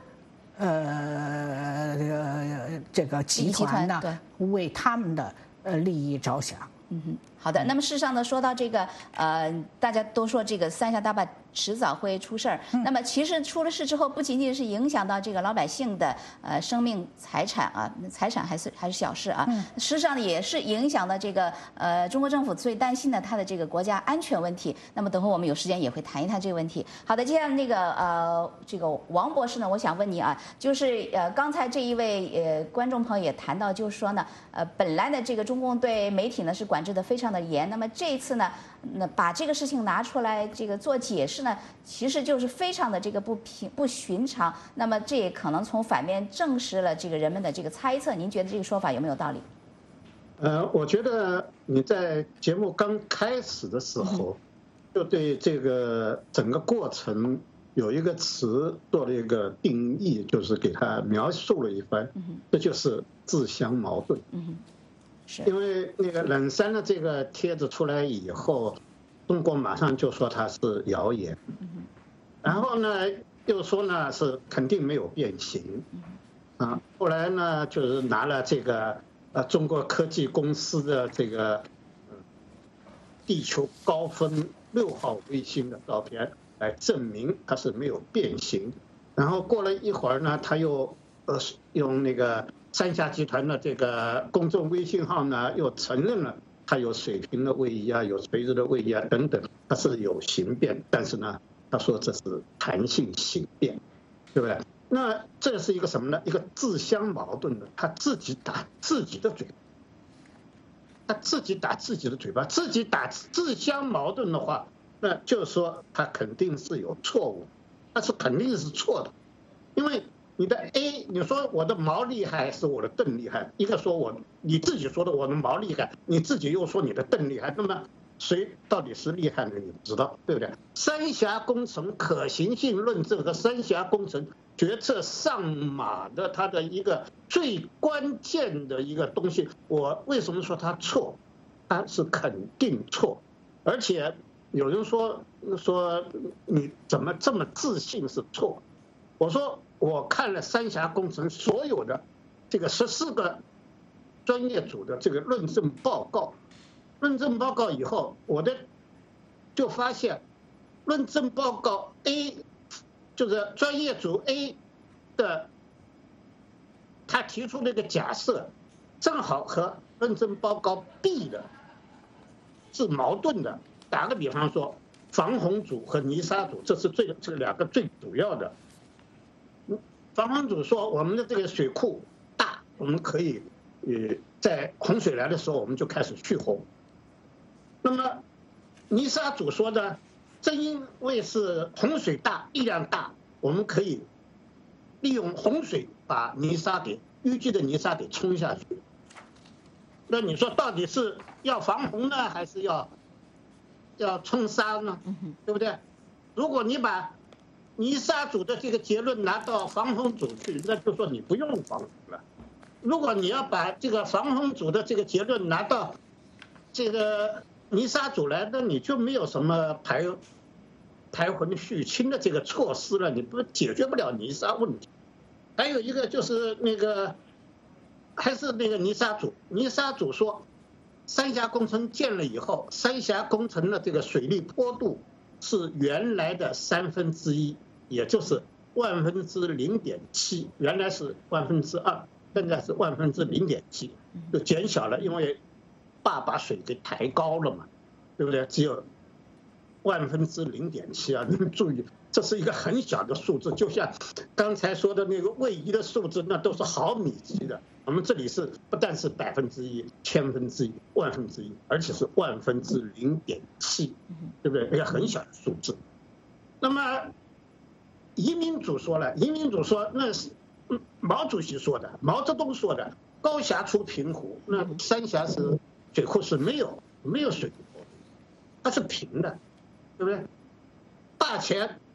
呃这个集团呢，为他们的呃利益着想。 嗯哼，好的。那么事实上呢，说到这个，呃，大家都说这个三峡大坝迟早会出事儿。嗯、那么其实出了事之后，不仅仅是影响到这个老百姓的呃生命财产啊，财产还是还是小事啊。嗯、事实上也是影响到这个呃中国政府最担心的它的这个国家安全问题。那么等会我们有时间也会谈一谈这个问题。好的，接下来那个呃这个王博士呢，我想问你啊，就是呃刚才这一位呃观众朋友也谈到，就是说呢，呃本来呢这个中共对媒体呢是管制的非常的严，那么这一次呢，那把这个事情拿出来这个做解释呢，其实就是非常的这个不平不寻常。那么这也可能从反面证实了这个人们的这个猜测。您觉得这个说法有没有道理？ 呃，我觉得你在节目刚开始的时候，就对这个整个过程有一个词做了一个定义，就是给它描述了一番，这就是自相矛盾。 嗯，是因为那个冷杉的这个帖子出来以后，中国马上就说它是谣言，然后呢又说呢是肯定没有变形，啊，后来呢就是拿了这个呃中国科技公司的这个地球高分六号卫星的照片来证明它是没有变形，然后过了一会儿呢，他又呃用那个三峡集团的这个公众微信号呢，又承认了它有水平的位移啊，有垂直的位移啊等等，它是有形变，但是呢，他说这是弹性形变，对不对？那这是一个什么呢？一个自相矛盾的，他自己打自己的嘴巴，他自己打自己的嘴巴，自己打自相矛盾的话，那就是说他肯定是有错误，那是肯定是错的，因为你的 A， 你说我的矛厉害还是我的盾厉害？一个说我你自己说的我的矛厉害，你自己又说你的盾厉害，那么谁到底是厉害的？你不知道，对不对？三峡工程可行性论证和三峡工程决策上马的它的一个最关键的一个东西，我为什么说它错？它是肯定错，而且有人说说你怎么这么自信是错？我说我看了三峡工程所有的这个十四个专业组的这个论证报告，论证报告以后，我的就发现，论证报告 A 就是专业组 A 的，他提出那个假设，正好和论证报告 B 的是矛盾的。打个比方说，防洪组和泥沙组，这是最这两个最主要的。防洪组说我们的这个水库大，我们可以呃在洪水来的时候我们就开始蓄洪。那么泥沙组说呢，正因为是洪水大力量大，我们可以利用洪水把泥沙给淤积的泥沙给冲下去。那你说到底是要防洪呢，还是要要冲沙呢？对不对？如果你把泥沙组的这个结论拿到防洪组去，那就说你不用防洪了。如果你要把这个防洪组的这个结论拿到这个泥沙组来，那你就没有什么排排浑蓄氢的这个措施了，你不解决不了泥沙问题。还有一个就是那个还是那个泥沙组，泥沙组说三峡工程建了以后，三峡工程的这个水利坡度是原来的三分之一，也就是万分之零点七，原来是万分之二，现在是万分之零点七，就减小了，因为坝把水给抬高了嘛，对不对？只有万分之零点七啊！你们注意，这是一个很小的数字，就像刚才说的那个位移的数字，那都是毫米级的。我们这里是不但是百分之一、千分之一、万分之一，而且是万分之零点七，对不对？一个很小的数字。那么移民组说了，移民组说那是毛主席说的，毛泽东说的，高峡出平湖，那三峡是水库是没有没有水库，它是平的，对不对？大前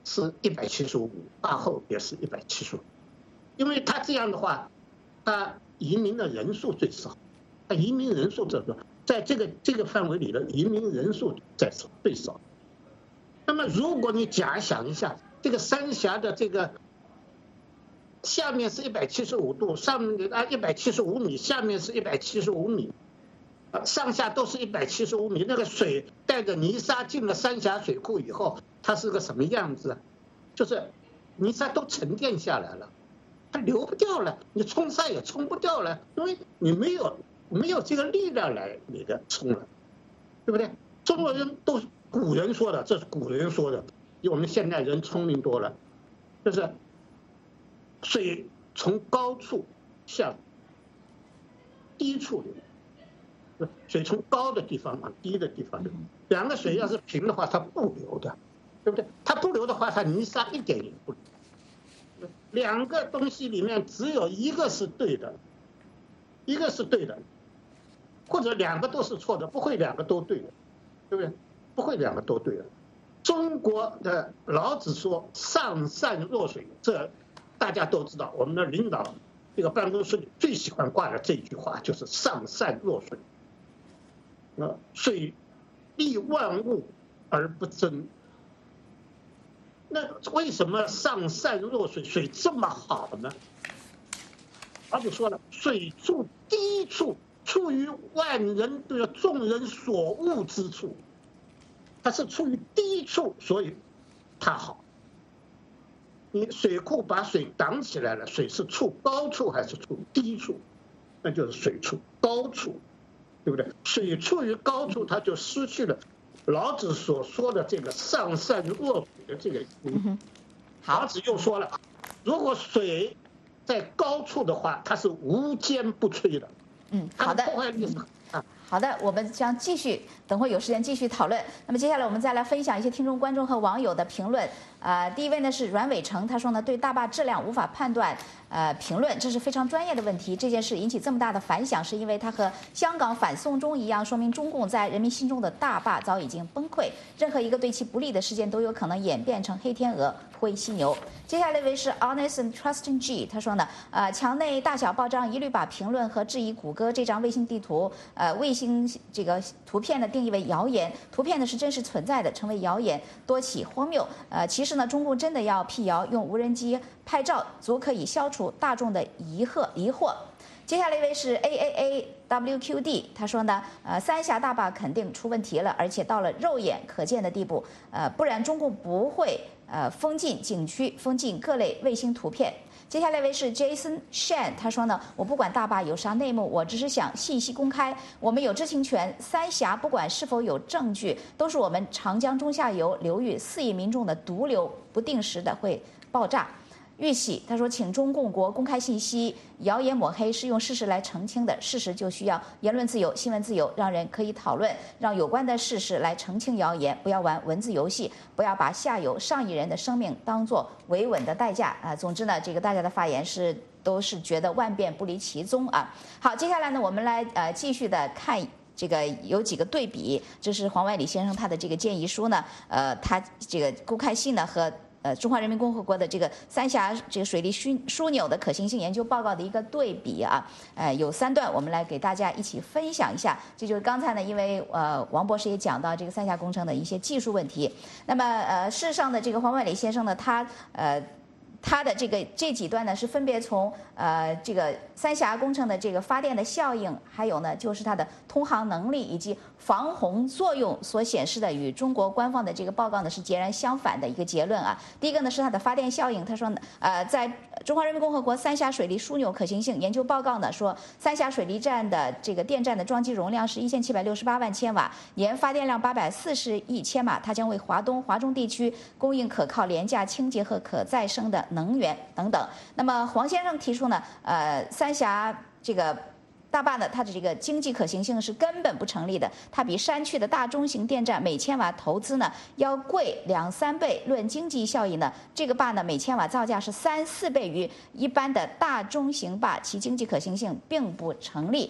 是一百七十五，坝后也是一百七十五，因为它这样的话，它移民的人数最少，它移民人数最多，在这个这个范围里的移民人数在最少。那么如果你假想一下，这个三峡的这个下面是一百七十五度，上面啊一百七十五米，下面是一百七十五米，啊上下都是一百七十五米，那个水带着泥沙进了三峡水库以后，它是个什么样子？就是泥沙都沉淀下来了，它流不掉了，你冲沙也冲不掉了，因为你没有没有这个力量来那个冲了，对不对？中国人都古人说的，这是古人说的，比我们现代人聪明多了，就是水从高处向低处流，水从高的地方往低的地方流。两个水要是平的话，它不流的，对不对？它不流的话，它泥沙一点也不流。两个东西里面只有一个是对的，一个是对的，或者两个都是错的，不会两个都对的，对不对？不会两个都对的。中国的老子说“上善若水”，这大家都知道。我们的领导这个办公室里最喜欢挂的这句话就是“上善若水”。呃，水利万物而不争。那为什么上善若水，水这么好呢？老子说了，水处低处，处于万人对众人所恶之处。它是处于低处，所以它好。你水库把水挡起来了，水是处高处还是处低处？那就是水处高处，对不对？水处于高处，它就失去了老子所说的这个上善若水的这个意义。老子又说了，如果水在高处的话，它是无坚不摧的。 嗯，好的。 破坏力是好的，我们将继续，等会有时间继续讨论。那么接下来我们再来分享一些听众、观众和网友的评论。呃，第一位呢是阮伟成，他说呢对大坝质量无法判断，呃评论，这是非常专业的问题。这件事引起这么大的反响，是因为它和香港反送中一样，说明中共在人民心中的大坝早已经崩溃。任何一个对其不利的事件都有可能演变成黑天鹅、灰犀牛。接下来一位是 Honest and Trusting G， 他说呢，呃，墙内大小报章一律把评论和质疑谷歌这张卫星地图，呃，卫星这个图片呢定义为谣言，图片呢是真实存在的，成为谣言，多起荒谬。呃，其实呢，中共真的要辟谣，用无人机拍照，足可以消除大众的疑惑疑惑。接下来一位是 A A A W Q D， 他说呢，呃，三峡大坝肯定出问题了，而且到了肉眼可见的地步，呃，不然中共不会呃封禁景区，封禁各类卫星图片。接下来一位是 Jason Shan， 他说呢，我不管大坝有啥内幕，我只是想信息公开，我们有知情权。三峡不管是否有证据，都是我们长江中下游流域四亿民众的毒瘤，不定时的会爆炸。玉玺他说，请中共国公开信息，谣言抹黑是用事实来澄清的，事实就需要言论自由、新闻自由，让人可以讨论，让有关的事实来澄清谣言，不要玩文字游戏，不要把下游上亿人的生命当作维稳的代价啊、呃！总之呢，这个大家的发言是都是觉得万变不离其宗啊。好，接下来呢，我们来呃继续的看。这个有几个对比，这是黄万里先生他的这个建议书呢，呃，他这个公开信呢和呃中华人民共和国的这个三峡这个水利枢枢纽的可行性研究报告的一个对比啊，呃，有三段，我们来给大家一起分享一下。这就是刚才呢，因为呃王博士也讲到这个三峡工程的一些技术问题，那么呃事实上呢，这个黄万里先生呢，他呃。它的这个这几段呢是分别从呃这个三峡工程的这个发电的效应，还有呢就是它的通航能力以及防洪作用所显示的，与中国官方的这个报告呢是截然相反的一个结论啊。第一个呢是它的发电效应，他说呢呃在中华人民共和国三峡水利枢纽可行性研究报告呢说，三峡水利站的这个电站的装机容量是一千七百六十八万千瓦，年发电量八百四十亿千瓦，它将为华东、华中地区供应可靠、廉价、清洁和可再生的能源等等。那么黄先生提出呢，呃，三峡这个大坝呢，它的这个经济可行性是根本不成立的，它比山区的大中型电站每千瓦投资呢要贵两三倍。论经济效益呢，这个坝呢每千瓦造价是三四倍于一般的大中型坝，其经济可行性并不成立。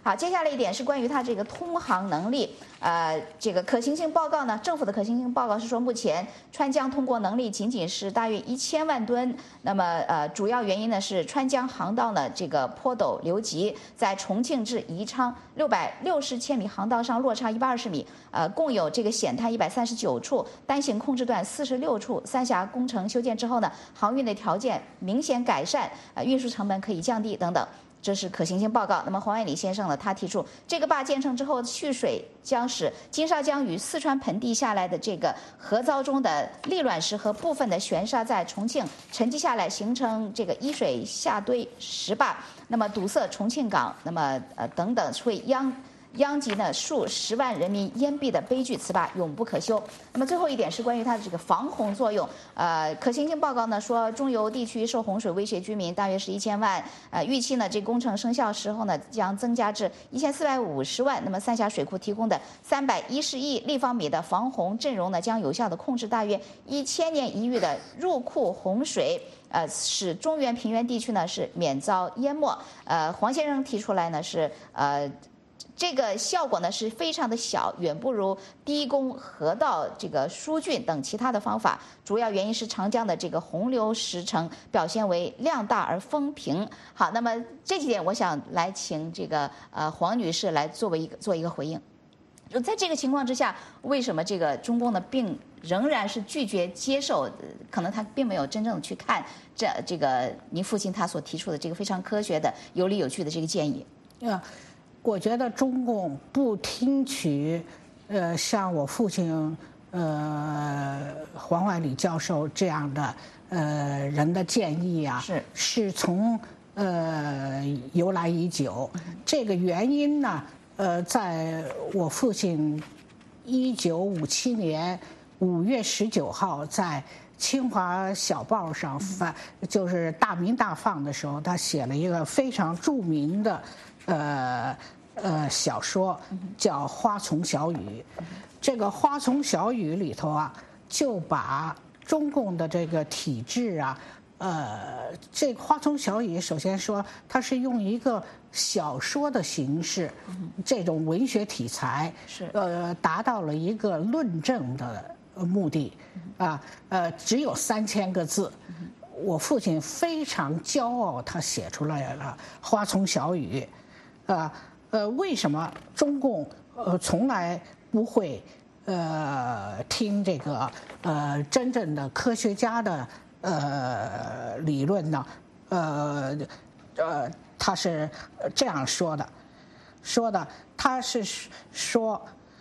好，接下来一点是关于它这个通航能力，呃，这个可行性报告呢，政府的可行性报告是说，目前川江通过能力仅仅是大约一千万吨。那么，呃，主要原因呢是川江航道呢这个坡陡流急，在重庆至宜昌六百六十千米航道上落差一百二十米，呃，共有这个险滩一百三十九处，单行控制段四十六处。三峡工程修建之后呢，航运的条件明显改善，呃，运输成本可以降低等等。这是可行性报告。那么黄万里先生呢，他提出这个坝建成之后，蓄水将使金沙江与四川盆地下来的这个河糟中的砾卵石和部分的悬沙在重庆沉积下来，形成这个依水下堆石坝，那么堵塞重庆港，那么呃等等会殃。殃及呢数十万人民淹毙的悲剧，此坝永不可修。那么最后一点是关于它的这个防洪作用。呃，可行性报告呢说，中游地区受洪水威胁居民大约是一千万。呃，预期呢这工程生效时候呢将增加至一千四百五十万。那么三峡水库提供的三百一十亿立方米的防洪阵容呢，将有效的控制大约一千年一遇的入库洪水。呃，使中原平原地区呢是免遭淹没。呃，黄先生提出来呢是呃。这个效果呢是非常的小，远不如低工河道这个疏浚等其他的方法。主要原因是长江的这个洪流时程表现为量大而风平。好，那么这几点我想来请这个呃黄女士来作为一个做一个回应。就在这个情况之下，为什么这个中共呢并仍然是拒绝接受？可能他并没有真正的去看这这个您父亲他所提出的这个非常科学的、有理有据的这个建议。 啊。我觉得中共不听取，呃，像我父亲，呃，黄万里教授这样的呃人的建议啊， 是是从呃由来已久。这个原因呢，呃，在我父亲一九五七年五月十九号在清华小报上发，就是大鸣大放的时候，他写了一个非常著名的，呃。呃，小说叫《花丛小雨》，这个《花丛小雨》里头啊，就把中共的这个体制啊，呃，这《花丛小雨》首先说它是用一个小说的形式，这种文学题材是呃，达到了一个论证的目的啊，呃，只有三千个字。我父亲非常骄傲，他写出来了《花丛小雨》，啊。呃，为什么中共呃从来不会呃听这个呃真正的科学家的呃理论呢？呃呃，他是这样说的，说的他是说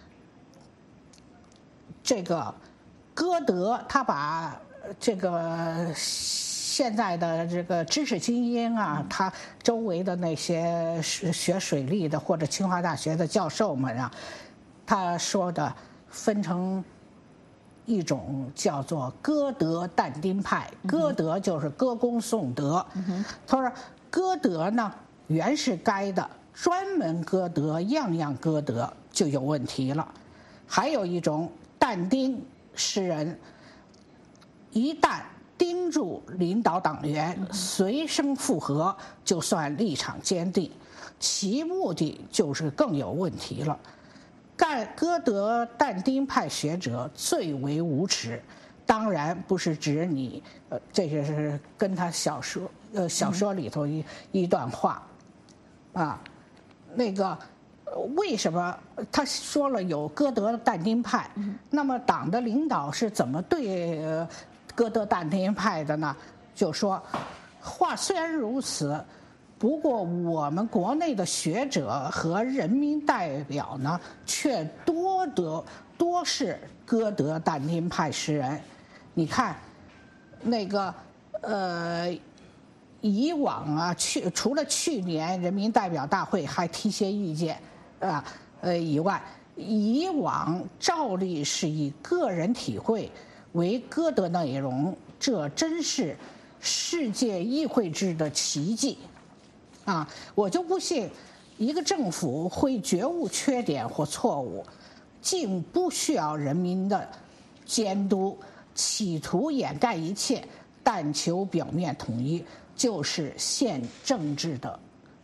这个歌德他把这个。现在的这个知识精英啊，他周围的那些学水利的或者清华大学的教授们啊，他说的分成一种叫做歌德但丁派，歌德就是歌功颂德。他说歌德呢原是该的，专门歌德，样样歌德就有问题了。还有一种但丁诗人，一旦盯住领导党员，随声附和，就算立场坚定，其目的就是更有问题了。干歌德但丁派学者最为无耻，当然不是指你，呃，这个是跟他小说呃小说里头一一段话，啊，那个为什么他说了有歌德但丁派？那么党的领导是怎么对？呃歌德但丁派的呢，就说话虽然如此，不过我们国内的学者和人民代表呢，却多得多是歌德但丁派诗人。你看，那个呃，以往啊，去除了去年人民代表大会还提些意见啊，呃以外，以往照例是以个人体会为歌德内容，这真是世界议会制的奇迹啊！我就不信一个政府会觉悟缺点或错误，竟不需要人民的监督，企图掩盖一切，但求表面统一，就是现政治的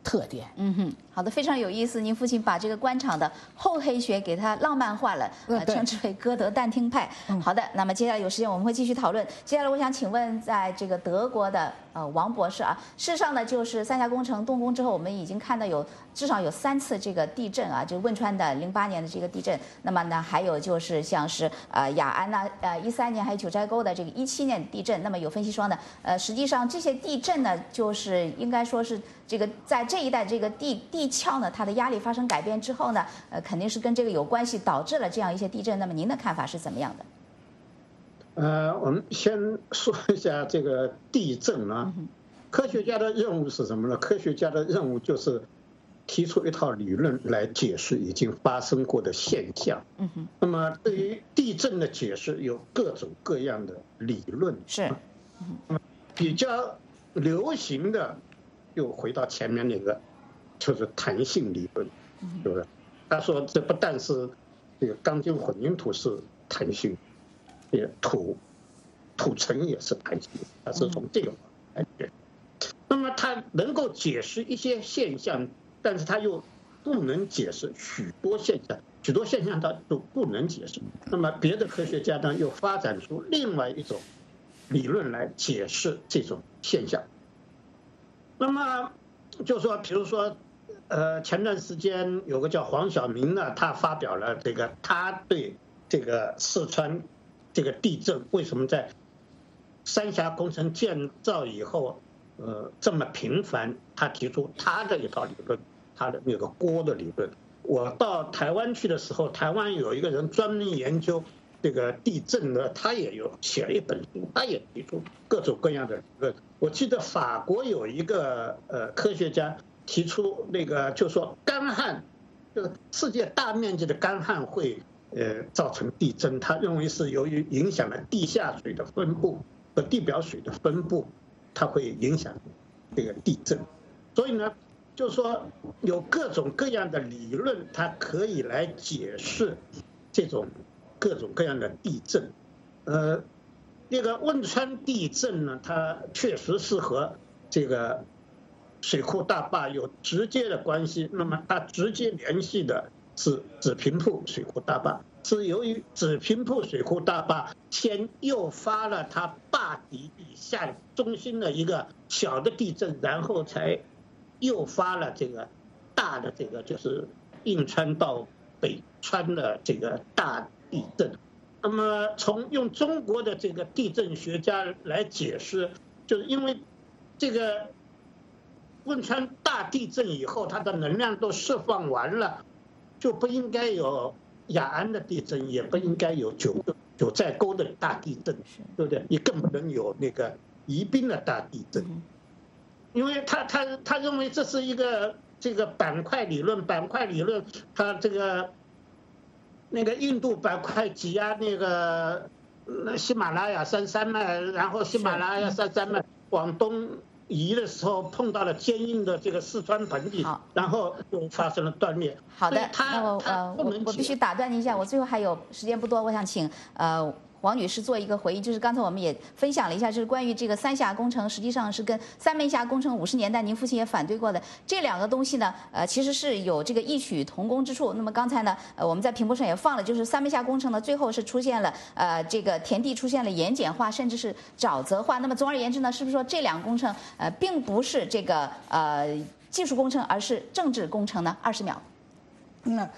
特点。 嗯哼，好的，非常有意思。您父亲把这个官场的厚黑学给它浪漫化了，呃，称之为歌德但听派。嗯、好的，那么接下来有时间我们会继续讨论。接下来我想请问，在这个德国的呃王博士啊，事实上呢，就是三峡工程动工之后，我们已经看到有至少有三次这个地震啊，就汶川的零八年的这个地震。那么呢，还有就是像是呃雅安呐、呃一三年还有九寨沟的这个一七年地震。那么有分析说呢，呃，实际上这些地震呢，就是应该说是这个在这一带这个地地壳呢，它的压力发生改变之后呢，呃，肯定是跟这个有关系，导致了这样一些地震。那么您的看法是怎么样的？ 呃，我们先说一下这个地震啊。科学家的任务是什么呢？科学家的任务就是提出一套理论来解释已经发生过的现象。嗯哼。那么对于地震的解释有各种各样的理论。 是。 嗯。比较流行的，又回到前面那个，就是弹性理论，对不对？他说这不但是这个钢筋混凝土是弹性，也土土层也是弹性，它是从这个来解。那么它能够解释一些现象，但是它又不能解释许多现象，许多现象它都不能解释。那么别的科学家呢，又发展出另外一种理论来解释这种现象。那么就说，比如说，呃，前段时间有个叫黄晓明呢，他发表了这个他对这个四川这个地震为什么在三峡工程建造以后，呃，这么频繁，他提出他的一套理论，他的那个锅的理论。我到台湾去的时候，台湾有一个人专门研究这个地震呢，他也有写了一本书，他也提出各种各样的理论。我记得法国有一个呃科学家提出那个，就说干旱，就是世界大面积的干旱会呃造成地震，他认为是由于影响了地下水的分布和地表水的分布，它会影响这个地震。所以呢，就是说有各种各样的理论，它可以来解释这种各种各样的地震。呃，那个汶川地震呢，它确实是和这个水库大坝有直接的关系。那么它直接联系的是子平铺水库大坝，是由于子平铺水库大坝先诱发了它坝底以下中心的一个小的地震，然后才诱发了这个大的这个就是印川到北川的这个大地震。那么从用中国的这个地震学家来解释，就是因为这个汶川大地震以后，它的能量都释放完了，就不应该有雅安的地震，也不应该有九九寨沟的大地震，对不对？也更不能有那个宜宾的大地震，因为他他他认为这是一个这个板块理论，板块理论，它这个那个印度板块挤压那个喜马拉雅山山脉，然后喜马拉雅山山脉往东移的时候碰到了坚硬的这个四川盆地，然后就发生了断裂。 好的，那我呃我我必须打断您一下，我最后还有时间不多，我想请呃黄女士做一个回应，就是刚才我们也分享了一下，就是关于这个三峡工程，实际上是跟三门峡工程五十年代您父亲也反对过的这两个东西呢，呃，其实是有这个异曲同工之处。那么刚才呢，呃，我们在屏幕上也放了，就是三门峡工程呢，最后是出现了呃这个田地出现了盐碱化，甚至是沼泽化。那么总而言之呢，是不是说这两个工程呃并不是这个呃技术工程，而是政治工程呢？二十秒。 那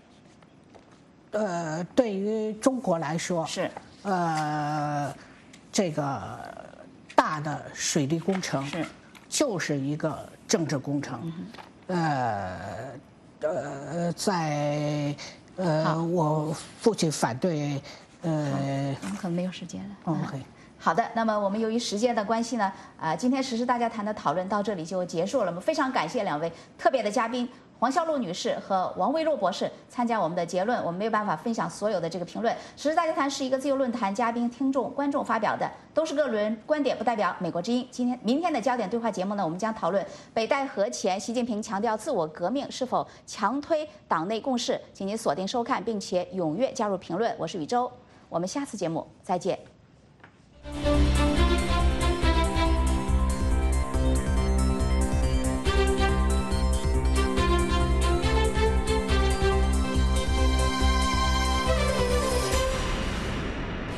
呃，对于中国来说是。 呃，这个大的水利工程是就是一个政治工程。呃呃，在呃我父亲反对，呃， 我们可能没有时间了。 OK。 好的，那么我们由于时间的关系呢，啊、呃，今天时事大家谈的讨论到这里就结束了。我们非常感谢两位特别的嘉宾黄孝祿女士和王卫洛博士参加我们的结论。我们没有办法分享所有的这个评论。时事大家谈是一个自由论坛，嘉宾、听众、观众发表的都是个人观点，不代表美国之音。今天、明天的焦点对话节目呢，我们将讨论北戴河前习近平强调自我革命是否强推党内共识。请您锁定收看，并且踊跃加入评论。我是宇宙，我们下次节目再见。